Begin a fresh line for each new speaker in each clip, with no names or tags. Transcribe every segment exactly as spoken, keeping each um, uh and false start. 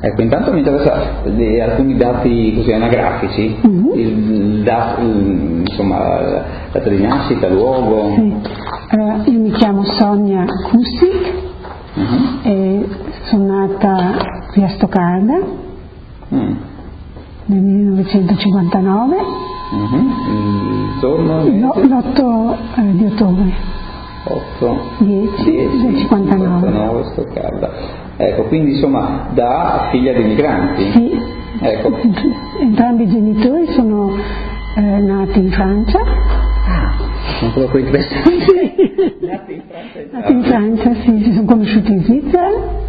Ecco, intanto mi interessa di alcuni dati così anagrafici, mm-hmm. il, il da, il, insomma, la data di nascita, luogo.
Sì. Allora, io mi chiamo Sonia Kustik, mm-hmm. e sono nata qui a Stoccarda mm. nel millenovecentocinquantanove,
mm-hmm. il giorno
L- l'otto eh, di ottobre.
otto
dieci del cinquantanove.
cinquantanove Stoccarda. Ecco, quindi insomma da figlia di migranti.
Sì.
Ecco.
Entrambi i genitori sono eh, nati in Francia.
Ah, sono proprio interessanti. Nati in Francia.
Nati in Francia, sì, si sono conosciuti in Svizzera,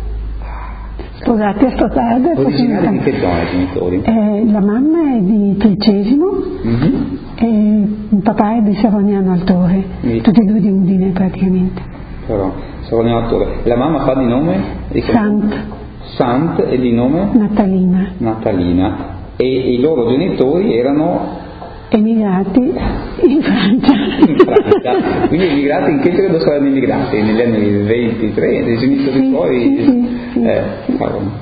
sposati a Stoccarda.
Originari di che zona i genitori?
Eh, la mamma è di Tricesimo, mm-hmm. e il papà è di Savognano Altore, sì. Tutti e due di Udine praticamente.
Però, Savognano Altore. La mamma fa di nome?
Sant.
Sant e di nome?
Natalina.
Natalina. E i loro genitori erano?
Emigrati in Francia.
In Francia. Quindi emigrati in che periodo saranno emigrati? Negli anni ventitré, nei genitori
sì,
suoi?
Sì, sì, sì,
eh,
sì.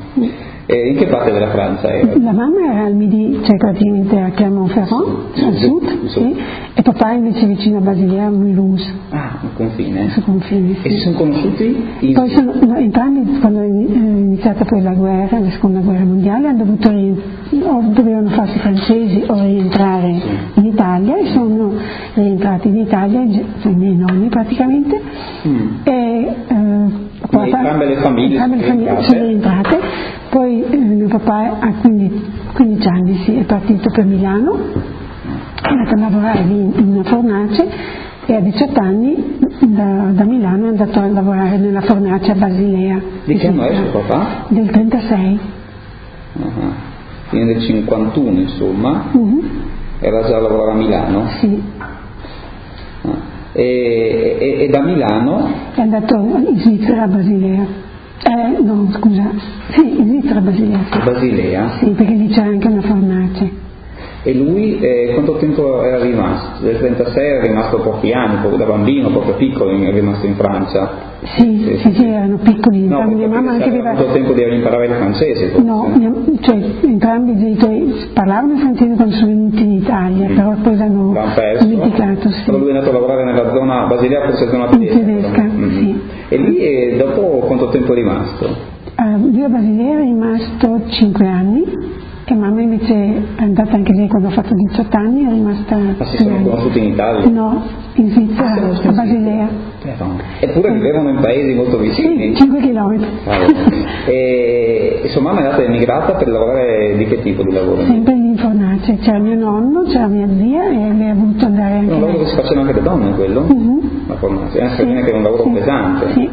E in che parte della Francia era?
La mamma era al Midi, cioè praticamente a Clermont-Ferrand, sì, al sud, sì, e papà invece vicino a Basilea, a Mulhouse.
Ah, al confine?
Sul confine, sì.
E si sono conosciuti? In...
Poi sono, no, entrambi, quando è iniziata poi la guerra, la seconda guerra mondiale, hanno dovuto o dovevano farsi francesi o rientrare sì. in Italia, e sono rientrati in Italia, cioè i miei nonni praticamente, mm. e eh,
Poi, entrambe le famiglie,
entrambe le famiglie sono rientrate. Poi eh, mio papà a quindici anni sì, è partito per Milano, è andato a lavorare lì in una fornace, e a diciotto anni da, da Milano è andato a lavorare nella fornace a Basilea.
Di che anno è suo papà?
Del trentasei.
Uh-huh. Quindi del cinquantuno insomma, uh-huh. Era già a lavorare a Milano?
Sì.
Ah. E, e, e da Milano?
È andato in Svizzera a Basilea. Eh, no, scusa, sì, in Svizzera a Basilea. Sì.
Basilea?
Sì, perché lì c'era anche una fornace.
E lui eh, quanto tempo era rimasto? Del trentasei era rimasto pochi anni, da bambino, proprio piccolo, è rimasto in Francia.
Sì, sì, sì, sì, erano piccoli.
No,
mia mamma anche aveva
avuto tempo di imparare il francese. Forse.
No, mia, cioè entrambi i genitori parlavano il francese quando sono venuti in Italia, mm. però poi l'hanno dimenticato. Sì.
Però lui è andato a lavorare nella zona Basilea, forse zona tedesca.
tedesca mm-hmm. sì.
E lì eh, dopo quanto tempo è rimasto?
Uh, lui a Basilea è rimasto cinque anni. E mamma invece è andata anche lei quando ha fatto diciotto anni, è rimasta...
Ma si sono conosciuti in Italia?
No, in Svizzera, ah, a Basilea.
Però. Eppure vivevano in paesi molto vicini?
Sì, cinque chilometri.
E, e sua mamma è andata emigrata per lavorare di che tipo di lavoro?
Sempre in fornace, c'era mio nonno, c'era mia zia, e lei ha voluto andare anche...
È un lavoro che si facevano anche le donne, quello?
Uh-huh.
La fornace, è anche
sì,
che è un lavoro
sì,
pesante.
Sì.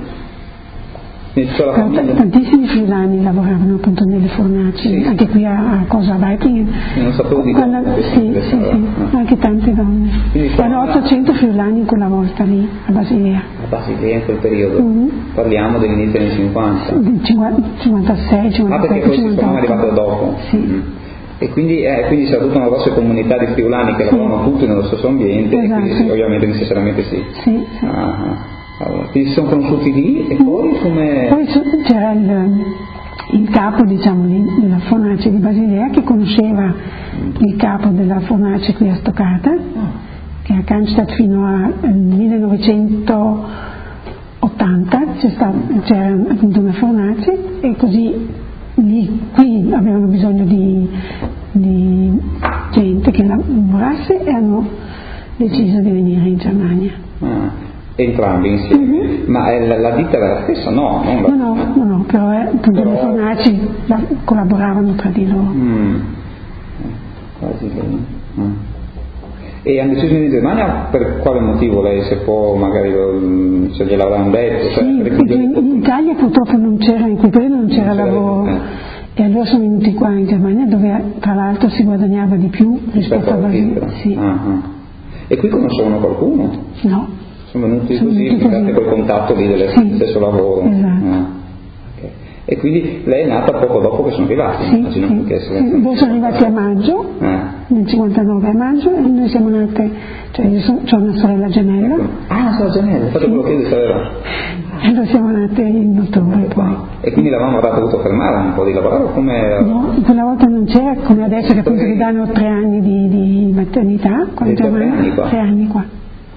T- tantissimi friulani lavoravano appunto nelle fornaci, sì. Anche qui a, a cosa a Weitingen.
Non sapevo di
Quando, sì, sì, sì, no. Anche tante donne. Erano ottocento friulani quella volta lì a Basilea.
A Basilea in quel periodo?
Mm-hmm.
Parliamo dell'inizio anni cinquanta?
Del cinquantasei, cinquantasette,
ah, perché poi si sono arrivato dopo?
Sì.
Mm. E quindi, eh, quindi c'è tutta una grossa comunità di friulani che sì. lavorano tutti nello stesso ambiente, esatto. E quindi ovviamente necessariamente sì.
Sì, sì.
Ah, allora, quindi si sono conosciuti lì e poi come...
Poi c'era il, il capo, diciamo, della fornace di Basilea, che conosceva il capo della fornace qui a Stoccarda, che a Cannstatt fino al millenovecentottanta c'è stata, c'era appunto una fornace, e così lì, qui avevano bisogno di, di gente che lavorasse, e hanno deciso di venire in Germania.
Ah. Entrambi insieme, mm-hmm. Ma eh, la, la ditta era la stessa? No, non la...
no, no, no, no, però, eh, però... le fornaci la, collaboravano tra di loro.
Mm. Quasi lei. Mm. E hanno deciso in Germania per quale motivo lei, se può magari se gliel'avranno detto? Cioè,
sì, perché in, in Italia purtroppo non c'era, in quel periodo non c'era, non c'era lavoro, eh. E allora sono venuti qua in Germania, dove tra l'altro si guadagnava di più rispetto a Basilea. Sì.
Ah, ah. E qui conoscevano qualcuno?
No.
Sono venuti
sono
così, grazie col contatto lì del sì. stesso lavoro.
Esatto.
Ah, okay. E quindi lei è nata poco dopo che sono arrivati,
sì,
immagino,
sì,
perché essere...
sì. Loro sono arrivati a maggio, eh. nel cinquantanove a maggio, e noi siamo nate, cioè io so, ho una sorella gemella.
Ecco. Ah, una sorella gemella, infatti sì. Quello che io sapeva.
E noi siamo nate in ottobre poi.
E quindi la mamma avrà dovuto fermare un po' di lavorare o come?
No, quella volta non c'era, come adesso che appunto vi danno tre anni di, di maternità, quando
tre anni qua.
Tre anni qua.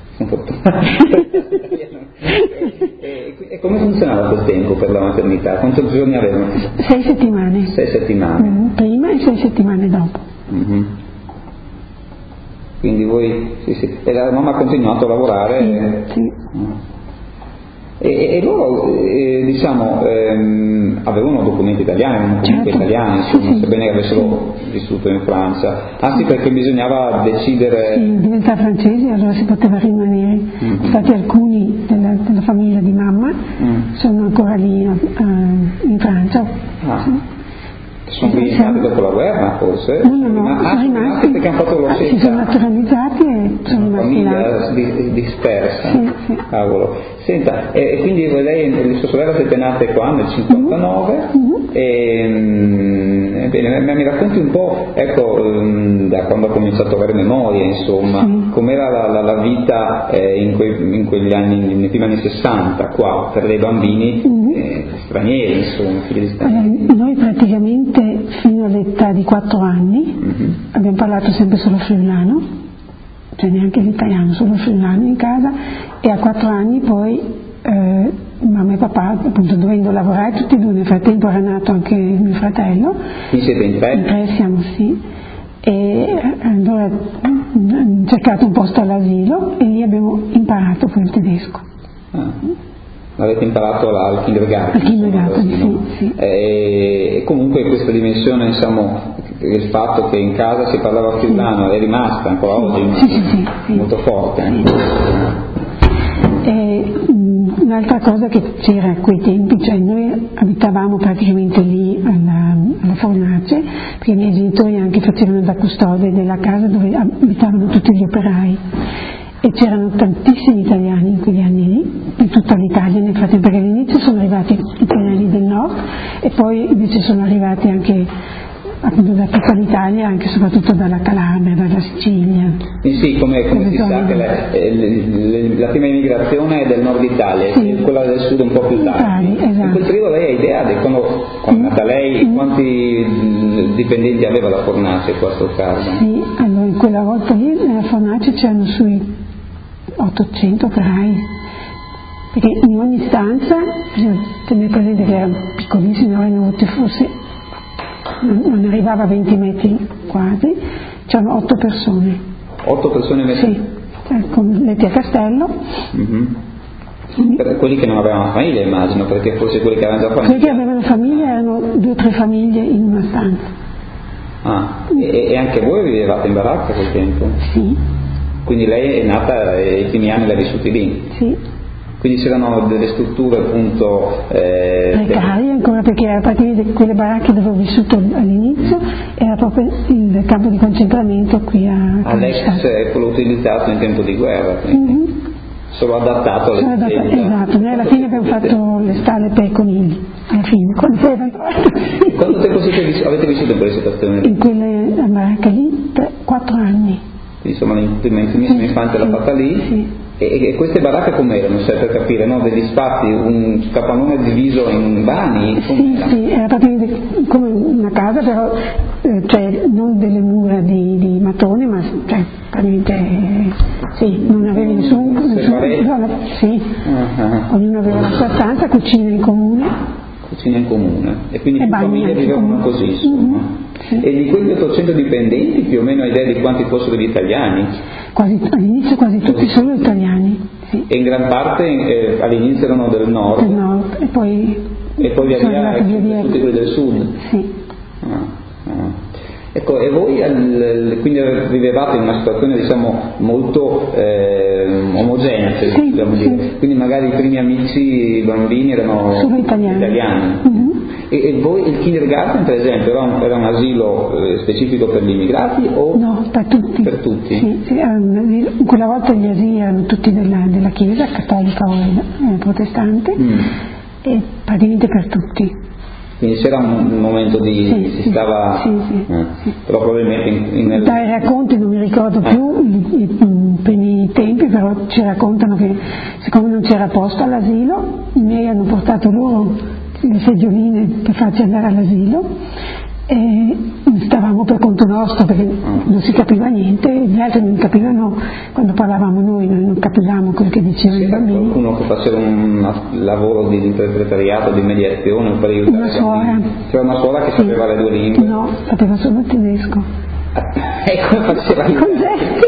e, e come funzionava quel tempo per la maternità? Quanti giorni avevano?
Sei settimane.
Sei settimane.
Mm, prima e sei settimane dopo.
Mm-hmm. Quindi voi, sì, sì. E la mamma ha continuato a lavorare?
Sì. sì.
Mm. E, e loro, eh, diciamo, ehm, avevano documenti italiani, erano comunque
certo.
italiani, insomma,
sì,
sebbene
sì.
avessero vissuto in Francia. Ah sì, perché bisognava decidere...
Sì, diventare francesi, allora si poteva rimanere. Mm-hmm. Infatti alcuni della, della famiglia di mamma mm. sono ancora lì uh, in Francia.
Ah. Sì. Sono rientrati dopo la guerra forse?
No, no, no,
ah,
sono rimasti
perché hanno fatto lo
si sono naturalizzati e sono rimasti là.
Famiglia di, dispersa.
Sì, sì.
Cavolo. Senta, e, e quindi lei, sua sorella siete nate qua nel cinquantanove mm-hmm. e bene, mi racconti un po', ecco, da quando ha cominciato a avere memoria, insomma, sì. com'era la, la, la vita eh, in, quei, in quegli anni, nei primi anni sessanta qua per dei bambini mm-hmm. eh, stranieri, insomma, figli di stranieri.
Allora, noi praticamente fino all'età di quattro anni mm-hmm. abbiamo parlato sempre solo friulano, cioè neanche l'italiano, solo friulano in casa, e a quattro anni poi eh, mamma e papà, appunto dovendo lavorare tutti e due, nel frattempo era nato anche mio fratello.
Quindi siete in tre?
In tre siamo, sì. E allora abbiamo cercato un posto all'asilo e lì abbiamo imparato poi il tedesco.
Ah. L'avete imparato al kindergarten?
Al kindergarten, sì, sì.
E comunque questa dimensione, diciamo, il fatto che in casa si parlava friulano sì. è rimasta ancora sì. oggi
sì, sì, sì, sì.
molto forte.
Sì. E, un'altra cosa che c'era a quei tempi, cioè noi abitavamo praticamente lì alla, alla Fornace, perché i miei genitori anche facevano da custode della casa dove abitavano tutti gli operai. E c'erano tantissimi italiani in quegli anni lì, in tutta l'Italia nel frattempo, perché all'inizio sono arrivati italiani del nord e poi invece sono arrivati anche appunto da tutta l'Italia, anche soprattutto dalla Calabria, dalla Sicilia.
Eh sì, come, come si sa che le, le, le, la prima immigrazione è del nord Italia sì. e quella del sud un po' più tardi.
Esatto.
In quel periodo lei ha idea di quando, quando è nata lei, mm. quanti dipendenti aveva la Fornace qua a Stoccarda?
Sì, allora in quella volta lì nella Fornace c'erano sui ottocento operai, perché in ogni stanza, tenete presente che erano piccolissimi, avremmo avuto forse, non arrivava a venti metri quasi, c'erano otto persone.
Otto persone messe?
Sì, con letti a castello.
Mm-hmm. Per quelli che non avevano famiglia immagino, perché forse quelli che avevano già famiglia.
Quelli che avevano famiglia erano due o tre famiglie in una stanza.
Ah, e, e anche voi vivevate in baracca a quel tempo?
Sì.
Quindi lei è nata e i primi anni l'ha vissuti lì?
Sì.
Quindi c'erano delle strutture appunto... Eh,
precarie ancora, perché era praticamente quelle baracche dove ho vissuto all'inizio, mm. era proprio il campo di concentramento qui a...
All'ex è quello utilizzato in tempo di guerra, quindi. Mm-hmm. Solo adattato alle
adatta, esatto, noi alla fine abbiamo fatto le stalle per i conigli, alla fine, quando poi
quanto tempo siete, avete vissuto in quelle situazioni?
In quelle baracche lì, tre, quattro anni.
Quindi insomma l'intimissima sì, infanzia l'ha fatta lì
sì.
e, e queste baracche com'erano, cioè, per capire, no? Degli spazi, un capannone diviso in vani?
Sì, sì, era praticamente come una casa, però eh, cioè non delle mura di, di mattone, ma cioè praticamente eh, sì, non aveva nessun, nessun zona, sì, uh-huh. ognuno aveva la sua stanza, cucina in comune.
Cucina in comune e quindi
e
più famiglie vivevano così, insomma. Mm-hmm. Sì. E di quegli ottocento dipendenti più o meno hai idea di quanti fossero gli italiani?
Quasi, all'inizio quasi tutti solo italiani. Sì.
E in gran parte eh, all'inizio erano del nord?
Del nord e poi,
e poi via via, via, via tutti quelli del sud?
Sì.
Ah, ah. Ecco, e voi al, quindi vivevate in una situazione diciamo molto eh, omogenea, se
sì,
possiamo
sì.
dire, quindi magari i primi amici, i bambini erano
solo italiani,
italiani. Mm-hmm. E, e voi il kindergarten per esempio era un, era un asilo eh, specifico per gli immigrati o?
No, per tutti.
Per tutti?
Sì, sì, um, quella volta gli asili erano tutti della, della chiesa cattolica o eh, protestante mm. e praticamente per tutti.
Quindi c'era un, un momento di...
Sì,
si
sì,
stava...
sì, sì,
eh,
sì.
Però probabilmente in, in,
dai racconti non mi ricordo più i, i, i primi tempi, però ci raccontano che siccome non c'era posto all'asilo, i miei hanno portato loro le segioline per farci andare all'asilo e stavamo per conto nostro perché non si capiva niente, gli altri non capivano, quando parlavamo noi noi non capivamo quello che dicevano i
c'era
bambini.
qualcuno che faceva un lavoro di interpretariato, di mediazione per aiutare
Una
i
suora.
bambini? C'era una suora che
Sì.
sapeva le due lingue?
No, sapeva solo il tedesco.
E come faceva il
Con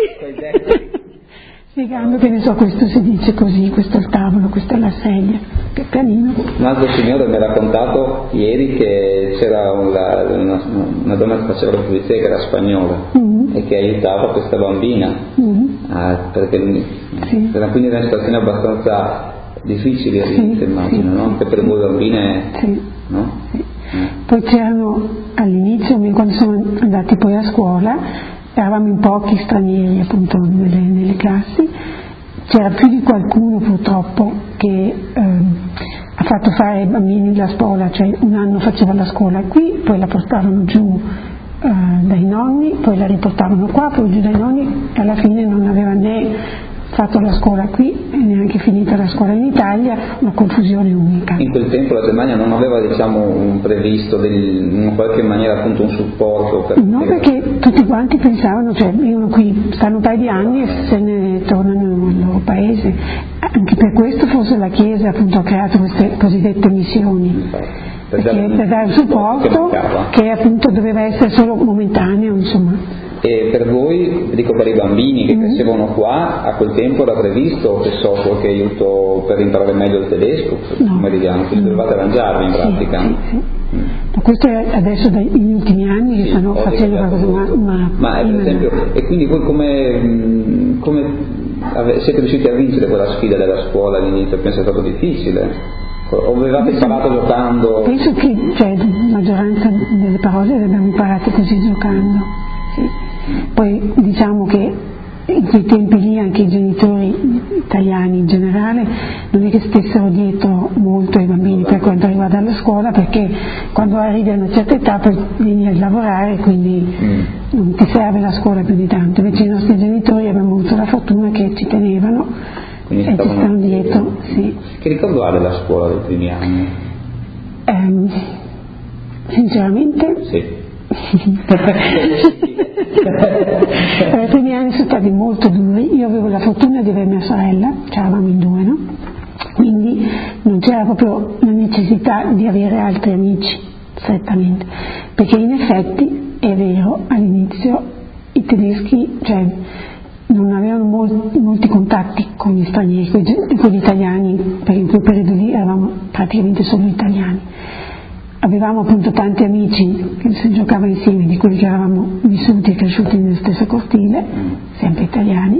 gesti. Spiegando che ne so, questo si dice così, questo è il tavolo, questa è la sedia, che pianino.
Un altro signore mi ha raccontato ieri che c'era una, una, una donna che faceva la pulizia che era spagnola mm-hmm. e che aiutava questa bambina mm-hmm. ah, perché sì. era quindi una situazione abbastanza difficile all'inizio, sì, immagino, sì, no? Anche per voi bambine,
sì.
No?
Sì. Poi c'erano all'inizio, quando siamo andati poi a scuola, eravamo in pochi stranieri appunto nelle, nelle classi, c'era più di qualcuno purtroppo che ehm, ha fatto fare ai bambini la scuola, cioè un anno faceva la scuola qui, poi la portavano giù eh, dai nonni, poi la riportavano qua, poi giù dai nonni e alla fine non aveva né fatto la scuola qui e neanche finita la scuola in Italia, una confusione unica.
In quel tempo la Germania non aveva diciamo un previsto del, in qualche maniera appunto un supporto per...
No, perché tutti quanti pensavano, cioè vengono qui, stanno un paio di anni e se ne tornano al loro paese. Anche per questo forse la Chiesa appunto ha creato queste cosiddette missioni, perché per dare un supporto che appunto doveva essere solo momentaneo, insomma.
E per voi, dico per i bambini che crescevano qua, a quel tempo era previsto, che so, qualche aiuto per imparare meglio il tedesco?
No.
Come diciamo, quindi dovevate arrangiarvi in pratica?
Sì, sì, sì. Ma questo è adesso negli ultimi anni che
sì,
stanno facendo qualcosa, ma, ma,
ma per esempio, e quindi voi come, come ave, siete riusciti a vincere quella sfida della scuola all'inizio? Penso sia stato difficile. O avevate imparato giocando?
Penso che cioè, la maggioranza delle parole le abbiamo imparate così giocando. Sì. Poi diciamo che in quei tempi lì anche i genitori italiani in generale non è che stessero dietro molto ai bambini per quanto riguarda la scuola, perché quando arrivi a una certa età poi vieni a lavorare, quindi mm. non ti serve la scuola più di tanto. Invece i nostri genitori abbiamo avuto la fortuna che ci tenevano quindi e ci stanno dietro. Sì.
Che ricordo ha della scuola dei primi anni?
Um, sinceramente
sì.
I primi anni sono stati molto duri. Io avevo la fortuna di avere mia sorella, c'eravamo in due, no? Quindi non c'era proprio la necessità di avere altri amici strettamente, perché in effetti è vero, all'inizio i tedeschi cioè, non avevano molti, molti contatti con gli stranieri, con gli italiani, perché in quel periodo lì eravamo praticamente solo italiani. Avevamo appunto tanti amici che si giocava insieme, di quelli che eravamo vissuti e cresciuti nello stesso cortile, sempre italiani,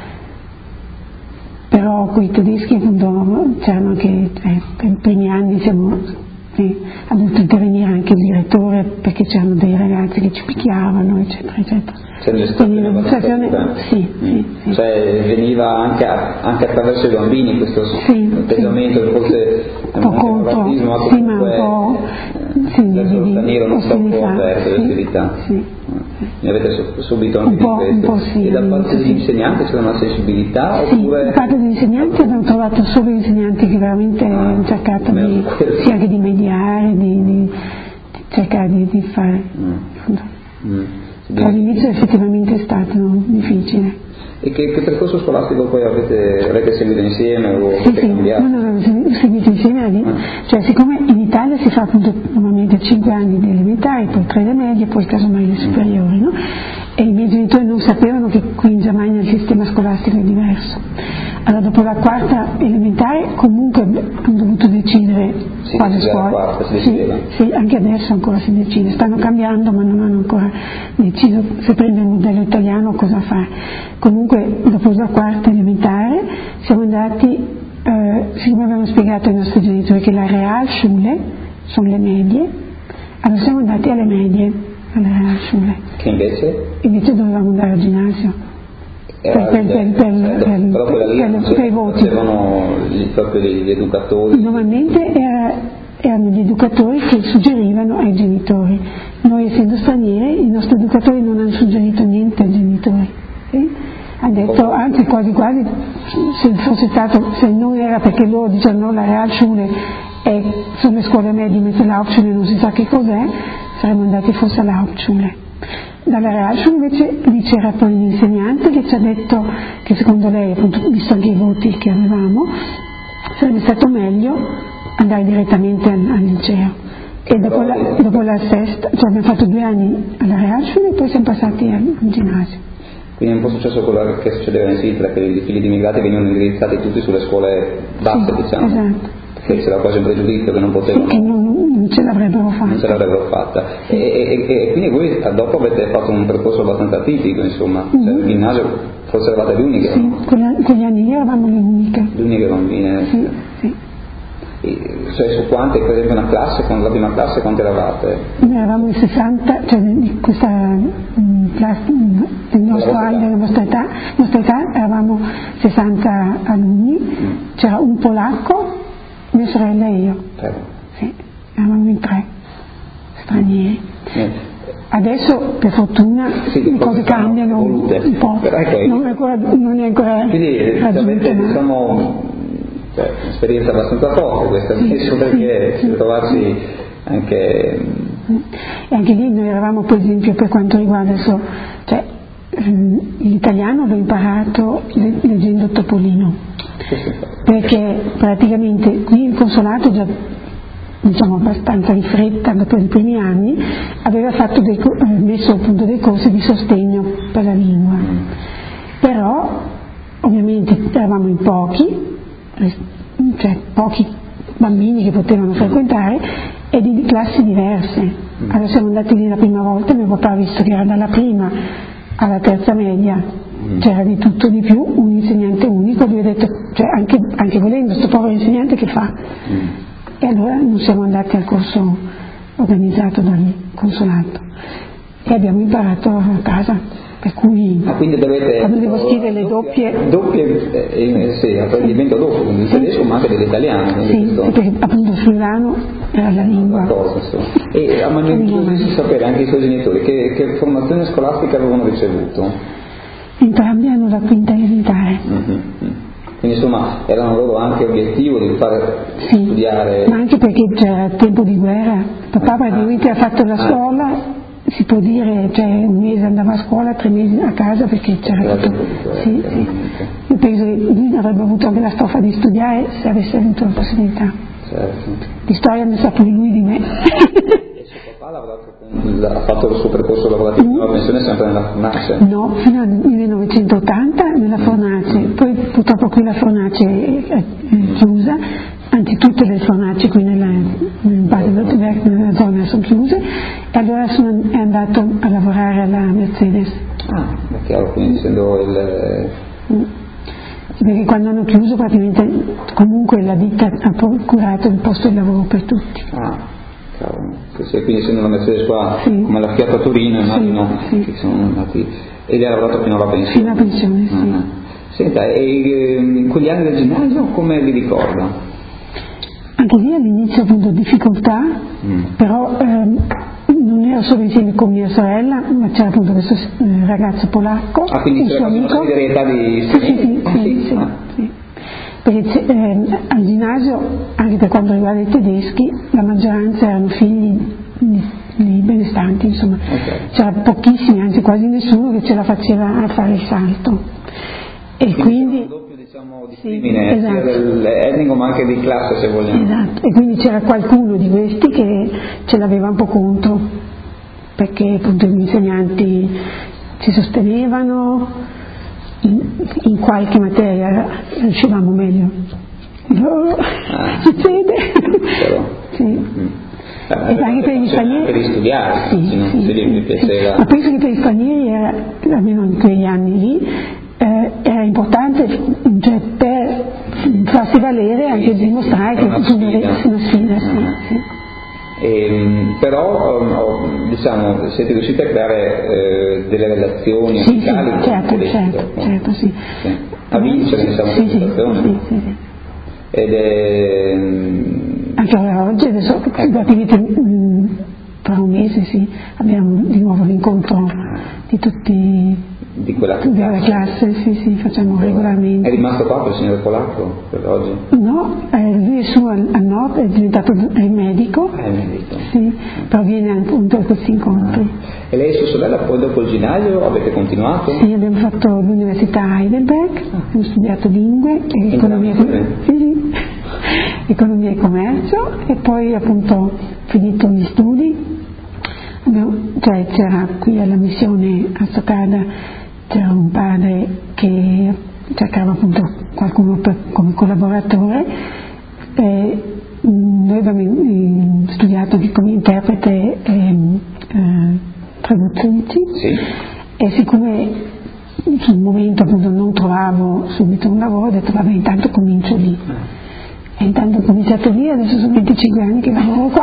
però con i tedeschi appunto c'erano anche, eh, per i primi anni siamo, eh, ha dovuto intervenire anche il direttore perché c'erano dei ragazzi che ci picchiavano, eccetera, eccetera.
C'è un'amministrazione,
sì, sì, sì.
Cioè veniva anche, a, anche attraverso i bambini questo
sì,
atteggiamento,
sì.
forse
un po' contro,
ma
sì, ma un po'
sì, verso lo straniero non sta un po' aperto le ostilità.
Sì.
Ne avete subito anche
un po',
di questo.
Un po' sì,
e da parte degli
sì.
insegnanti c'era una sensibilità?
Sì,
oppure...
da parte degli insegnanti abbiamo trovato solo insegnanti che veramente ah, hanno cercato di, sì, anche di mediare, di, di, di cercare di, di fare. Mm. Mm. All'inizio effettivamente è stato difficile.
E che, che percorso scolastico poi avete, avete seguito insieme o
sì,
avete
sì,
cambiato?
No, no, no, seguito insieme, ah. Cioè siccome in Italia si fa appunto normalmente cinque anni di elementari, poi tre le medie, poi casomai le superiori, no? E i miei genitori non sapevano che qui in Germania il sistema scolastico è diverso. Allora dopo la quarta elementare comunque hanno dovuto decidere
si
quale scuola.
Quarta, si
sì, sì, anche adesso ancora si decide, stanno cambiando ma non hanno ancora deciso se prendere il modello italiano o cosa fare. Comunque dopo la quarta elementare siamo andati, eh, siccome avevamo spiegato ai nostri genitori che la Realschule sono le medie, allora siamo andati alle medie, alle Realschule.
Che invece?
Invece dovevamo andare al ginnasio. Per, per, per, per,
certo,
per,
però quella lì
per, per i voti
facevano proprio gli educatori.
Normalmente era erano gli educatori che suggerivano ai genitori. Noi essendo stranieri, i nostri educatori non hanno suggerito niente ai genitori. Sì? Hanno detto, anzi quasi quasi, se fosse stato, se non era perché loro dicevano la Realschule e sono le scuole medie, mentre la Hauptschule non si sa che cos'è, saremmo andati forse alla Hauptschule. Dalla Realschule invece lì c'era poi un insegnante che ci ha detto che secondo lei, appunto, visto anche i voti che avevamo, sarebbe stato meglio andare direttamente al, al liceo. E dopo la, dopo la sesta, cioè abbiamo fatto due anni alla Realschule e poi siamo passati al, al ginnasio.
Quindi è un po' successo quello che succedeva in Svizzera, che i figli di immigrati venivano indirizzati tutti sulle scuole basse,
sì,
diciamo.
Esatto.
Perché c'era quasi un pregiudizio che non potevano.
Che non, non ce l'avrebbero fatta.
Non ce l'avrebbero fatta. E, e, e quindi voi dopo avete fatto un percorso abbastanza atipico, insomma. Mm-hmm. Cioè, il ginnasio forse eravate le uniche.
Sì,
no?
quegli, quegli anni lì eravamo le uniche.
Le uniche bambine.
Sì, sì.
E, cioè su quante, per esempio una classe, con la prima classe quante eravate?
Noi eravamo in sessanta, cioè di questa mh, classe, del nostro anno, della nostra età, nostra età eravamo sessanta alunni, mm. C'era un polacco, mia sorella e io.
Eh.
Sì, eravamo in tre, stranieri.
Eh.
Adesso per fortuna sì, le cose cambiano
volute.
Un po', ecco, non, è ancora, non è ancora
quindi
raggiunto. Ma...
diciamo, cioè, un'esperienza abbastanza forte questa, sì, penso, perché sì, trovarsi anche...
E anche lì noi eravamo, per esempio, per quanto riguarda adesso, cioè, l'italiano l'ho imparato leggendo Topolino, perché praticamente qui il consolato già, diciamo abbastanza di fretta dopo i primi anni, aveva fatto dei, messo appunto dei corsi di sostegno per la lingua, però ovviamente eravamo in pochi, cioè pochi bambini che potevano frequentare e di classi diverse. Allora siamo andati lì la prima volta e mio papà ha visto che era dalla prima alla terza media, c'era di tutto di più, un insegnante unico, lui ha detto, cioè anche, anche volendo, sto povero insegnante che fa? E allora non siamo andati al corso organizzato dal consolato e abbiamo imparato a casa. Per cui
ah, quindi dovete
devo scrivere le doppie
doppie eh, sì, apprendimento doppio, quindi il tedesco ma anche dell'italiano.
Sì, sì, perché appunto il friulano era la lingua.
Cosa, e ma mi interessa sapere anche i suoi genitori che, che formazione scolastica avevano ricevuto?
Entrambi hanno la quinta elementare.
Mm-hmm. Quindi insomma erano loro anche obiettivo di fare
sì,
studiare.
Ma anche perché c'era tempo di guerra, papà praticamente ah. ha fatto la scuola. Ah. Si può dire, cioè un mese andava a scuola, tre mesi a casa perché c'era tutto. Sì, sì. Io penso che lui avrebbe avuto anche la stoffa di studiare se avesse avuto la possibilità.
Certo.
Di storia ne sa più lui di me.
E suo papà l'ha ha fatto il suo percorso lavorativo nella pensione sempre nella Fornace?
No, fino al millenovecentottanta nella Fornace, poi purtroppo qui la Fornace è, è chiusa. Anzi tutte le fornaci qui nella, nel Baden-Württemberg, nella zona sono chiuse e allora sono, è andato a lavorare alla Mercedes.
Ah, è chiaro, quindi essendo il...
Mm. Perché quando hanno chiuso praticamente comunque la ditta ha procurato il posto di lavoro per tutti.
Ah, cavolo, sì, quindi essendo una Mercedes qua sì. Come la Fiat a Torino immagino sì, sì. Che sono andati... Ed ha lavorato fino alla pensione?
Fino alla pensione, sì.
Uh-huh. Senta, e eh, quegli anni del ginnasio come li ricorda?
Anche lì all'inizio ho avuto difficoltà, mm. però ehm, non ero solo insieme con mia sorella, ma c'era appunto questo eh, ragazzo polacco,
ah, quindi
un suo amico.
Una solidarietà di...
Sì, sì, sì,
ah,
sì,
sì.
sì,
Ah.
sì. Perché eh, al ginnasio, anche per quanto riguarda i tedeschi, la maggioranza erano figli di, di benestanti, insomma, okay. C'era pochissimi, anzi quasi nessuno che ce la faceva a fare il salto. E
quindi,
quindi
diciamo di
sì,
crimine,
esatto.
Sia dell'etnico ma anche di classe se vogliamo.
Esatto, e quindi c'era qualcuno di questi che ce l'aveva un po' contro, perché appunto gli insegnanti ci sostenevano, in, in qualche materia riuscivamo meglio. Loro
ah.
succede.
Però.
Sì.
Mm. Eh,
e anche per gli stranieri
per studiare,
sì,
se non
sì,
si
sì,
piaceva.
sì. Ma penso che per gli stranieri era, almeno in quegli anni lì, eh, era importante, cioè, per farsi valere anche sì, dimostrare
sì,
che
una sfida,
una sfida sì,
uh-huh.
sì.
E, però diciamo siete riusciti a creare eh, delle relazioni
sì,
amicali
sì, certo,
con
certo, certo, sì.
Sì. A vincere diciamo
sì,
questa situazione
sì, sì, sì.
ed è
anche oggi, adesso praticamente mh, tra un mese sì, abbiamo di nuovo l'incontro di tutti
di quella
della classe, sì sì, facciamo regolarmente.
È rimasto qua per il signore polacco per oggi?
No, eh, lui è su al, al nord, è diventato è medico,
ah, è medico,
sì, però viene appunto a questi incontri.
Ah. E lei e sua sorella poi dopo il ginnasio avete continuato?
Sì, abbiamo fatto l'università Heidelberg, ah. abbiamo studiato lingue e economia, sì, sì, economia e commercio, e poi appunto finito gli studi abbiamo, cioè c'era qui alla missione a Stoccarda c'era un padre che cercava appunto qualcuno per, come collaboratore, e noi abbiamo studiato anche come interprete e eh, traduttrici,
sì.
E siccome sul momento appunto non trovavo subito un lavoro, ho detto vabbè, intanto comincio lì. E intanto ho cominciato lì, adesso sono venticinque anni che lavoro qua.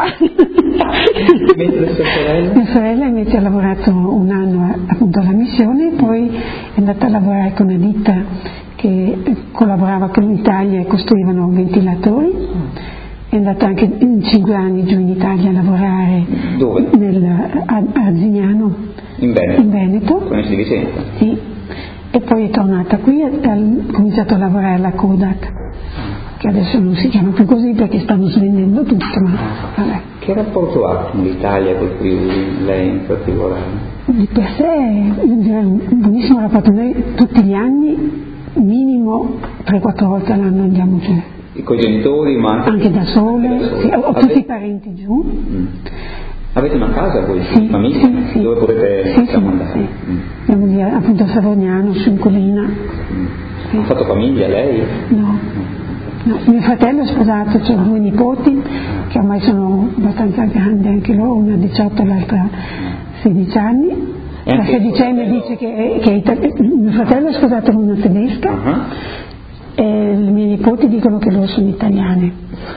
Mentre sua sorella?
Mia sorella invece ha lavorato un anno appunto alla missione, poi è andata a lavorare con una ditta che collaborava con l'Italia e costruivano ventilatori. È andata anche in cinque anni giù in Italia a lavorare.
Dove?
Nel, a, a Zignano.
In Veneto?
In Veneto.
Come si Vicenza?
Sì. E poi è tornata qui e ha cominciato a lavorare alla Kodak, che adesso non si chiama più così perché stanno svendendo tutto, ma vabbè.
Che rapporto ha con l'Italia, col Friuli, lei in particolare?
Di per sé io direi un buonissimo rapporto. Noi tutti gli anni minimo tre quattro volte all'anno andiamo giù.
E con i genitori, ma anche,
anche da sole,
anche da sole.
Sì, ho
Avete...
tutti i parenti giù.
Mm. Avete una casa voi,
sì,
famiglia?
Sì, sì.
Dove potete
sì,
diciamo,
sì,
andare?
Sì.
Mm.
Andiamo lì appunto a Savognano, su in collina.
Mm.
Sì.
Ha fatto famiglia lei?
No. No, mio fratello è sposato, ho due nipoti che ormai sono abbastanza grandi anche loro, una diciotto e l'altra sedici anni. La sedicenne fratello... dice che, che è itali... mio fratello è sposato con una tedesca, uh-huh. E i miei nipoti dicono che loro sono italiane.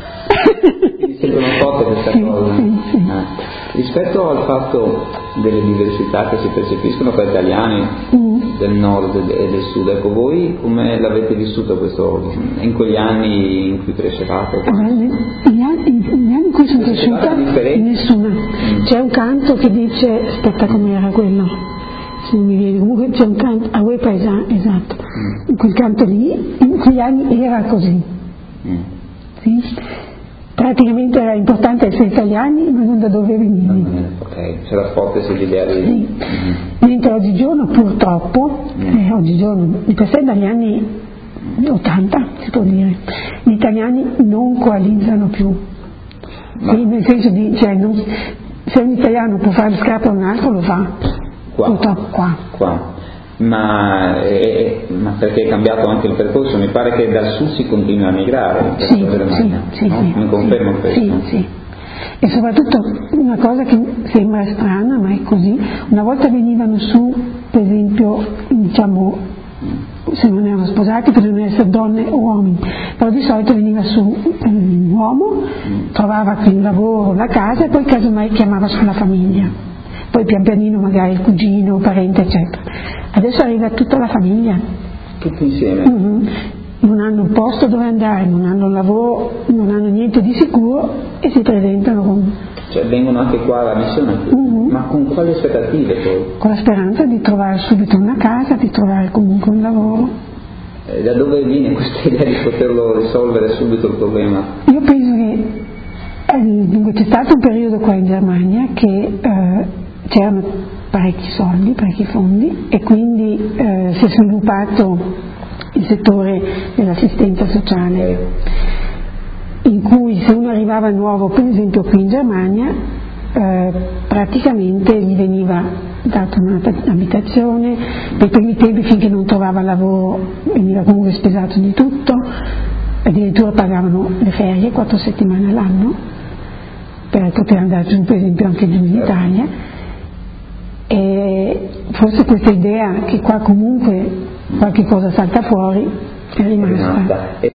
Mi sembra forte questa
sì,
cosa.
Sì, sì.
Eh. Rispetto al fatto delle diversità che si percepiscono tra italiani mm. del nord e del sud, ecco, voi come l'avete vissuto questo, in quegli anni in cui crescevate?
Allora, gli, anni, gli anni in cui sono cresciuta nessuna. Mm. C'è un canto che dice, aspetta com'era quello, se non mi viene, comunque c'è un canto, a voi paesani, esatto, mm. in quel canto lì, in quegli anni era così. Mm. Sì? Praticamente era importante essere italiani, ma non da dove venivi.
Ok, c'era forte sull'idea di...
Sì. Mm-hmm. Mentre oggigiorno purtroppo, mm. eh, oggigiorno, di per sé dagli anni ottanta si può dire, gli italiani non coalizzano più. Ma... Sì, nel senso di, cioè, non, se un italiano può fare scarpa a un altro lo fa.
Qua.
Purtroppo qua.
Qua. Ma, eh, ma perché è cambiato anche il percorso? Mi pare che dal sud si continui a migrare.
Sì, sì, sì,
no?
sì,
Mi confermo
sì,
questo?
Sì, sì. E soprattutto una cosa che sembra strana, ma è così, una volta venivano su, per esempio, diciamo, se non erano sposati, potevano essere donne o uomini, però di solito veniva su un uomo, trovava qui un lavoro, la casa, e poi casomai chiamava sulla famiglia. Poi pian pianino magari il cugino, il parente, eccetera. Adesso arriva tutta la famiglia.
Tutti insieme?
Mm-hmm. Non hanno un posto dove andare, non hanno un lavoro, non hanno niente di sicuro e si presentano con...
Cioè vengono anche qua alla missione? Mm-hmm. Ma con quali aspettative poi?
Con la speranza di trovare subito una casa, di trovare comunque un lavoro.
Eh, da dove viene questa idea di poterlo risolvere subito il problema?
Io penso che eh, dunque, c'è stato un periodo qua in Germania che... Eh, c'erano parecchi soldi, parecchi fondi e quindi eh, si è sviluppato il settore dell'assistenza sociale, in cui se uno arrivava nuovo, per esempio qui in Germania, eh, praticamente gli veniva data un'abitazione, per i primi tempi finché non trovava lavoro veniva comunque spesato di tutto, addirittura pagavano le ferie quattro settimane all'anno per poter andare giù, per esempio anche giù in Italia. E forse questa idea che qua comunque qualche cosa salta fuori è rimasta.